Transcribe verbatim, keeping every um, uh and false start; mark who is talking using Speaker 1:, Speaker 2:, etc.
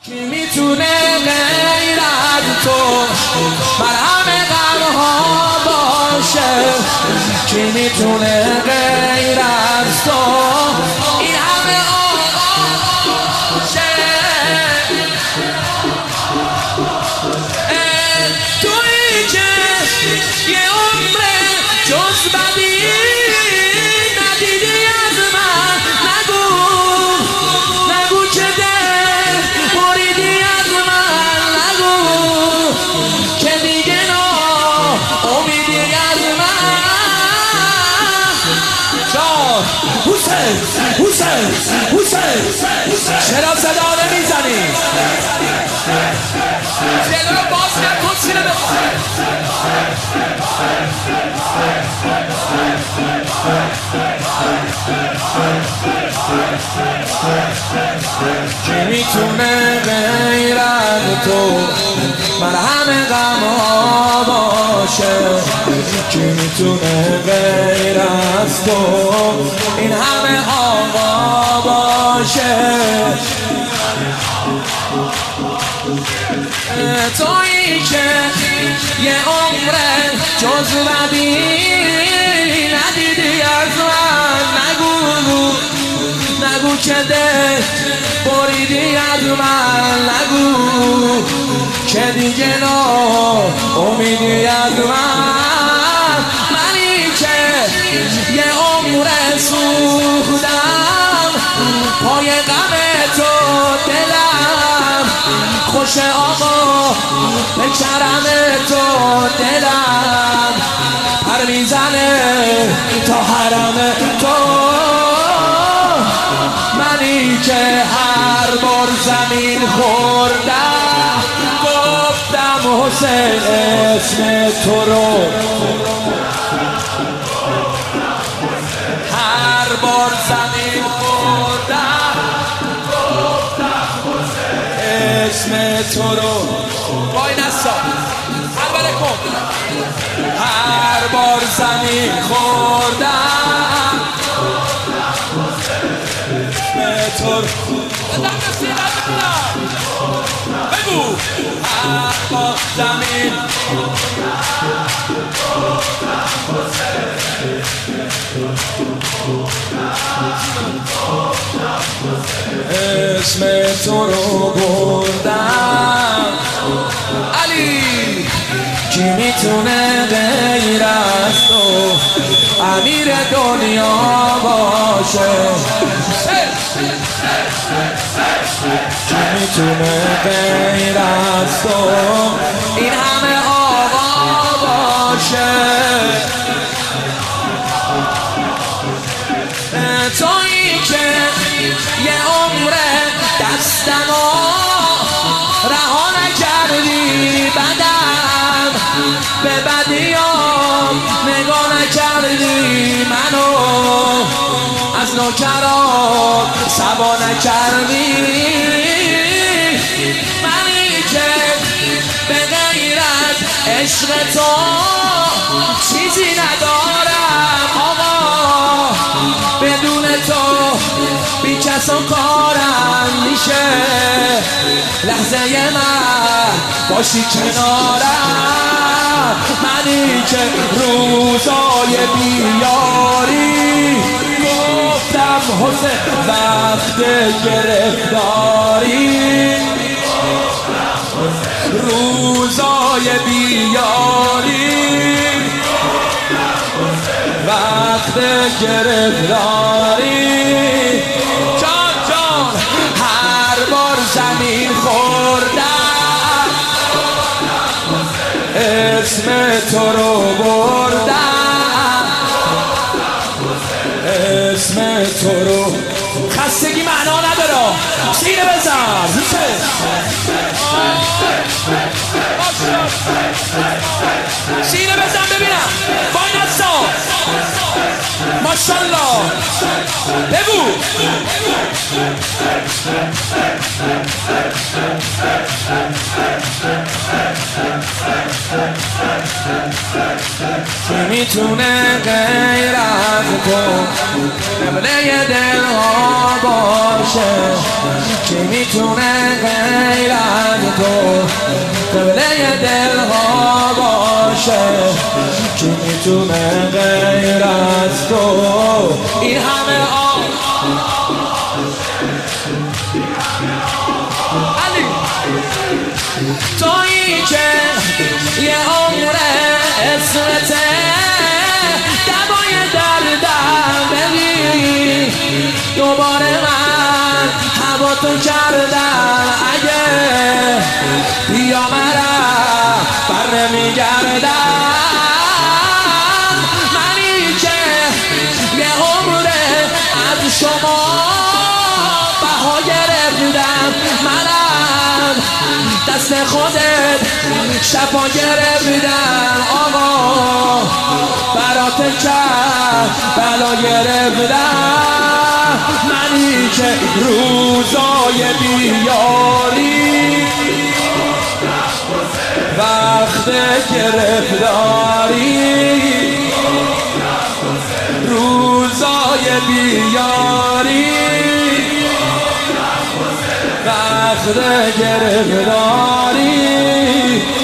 Speaker 1: کی میتونه غیر از تو مرهم غمها باشه؟ کی میتونه غیر از تو این همه آغوشه؟ تویی که یه عمره جز بدی ندیدی از من. نگو نگو که دل بریدی از من. نگو که دیگه نا امیدی از من. جان حسین حسین حسین چرا صدا نمیزنی؟ جلو باز نکن سینه بخواه. کی میتونه غیر از تو مرهم غمها باشه؟ کی میتونه غیر از تو این همه آقا باشه؟ تویی که یه عمره جز بدی ندیدی از من. نگو نگو که دل بریدی از من. نگو که دیگه نا امیدی از من. منی که یه عمره سوختم پای غم تو. دلم خوش آقا به کرم تو. دلم پر میزنه تا حرم تو. منی که هر بار زمین خوردم گفتم حسین اسم تو رو. هر بار زمین خوردم گفتم حسین اسم تو رو. وای نسا هر کن. هر بار زمین خوردم تو رو. بگو هر بار زمین اسم تو رو بردم. علی کی میتونه غیر از تو امیر دنیا باشه؟ کی میتونه غیر از تو این همه آقا باشه؟ تویی که یه عمره دستمو رها نکردی. بدم به بدیام نگاه نکردی. منو از نوکرات سبا نکردی. منی که به غیر از عشق تو چیزی ندارم. آقا بدون تو بی کس و کارم میشه. لحظه من باشی کنارم. منی که روزای بیاری گفتم حسین وقت گرفتاری. روزای بیاری وقت گرفتاری. جان جان هر بار زمین خوردم اسم تو رو بردم. اسم تو رو. خستگی معنا نداره. سینه بزن سینه بزن ببینم. وای نسا ماشالله بگو. کی میتونه غیر از تو قبله دل ها باشه؟ کی میتونه غیر قبله دلها باشه کی میتونه غیر از تو این همه آه علی تویی که یه عمر اسمته دوای دردم بگی دوباره من هوا تو کردم اگه بیا مرم بر نمیگردم منی که یه عمر از شما بها گرفتم منم دست خودت شفا گرفتم آقا برات کرد بلا گرفتم منی که روزای بیاری وقت گرفتاری روزای بیاری وقت گرفتاری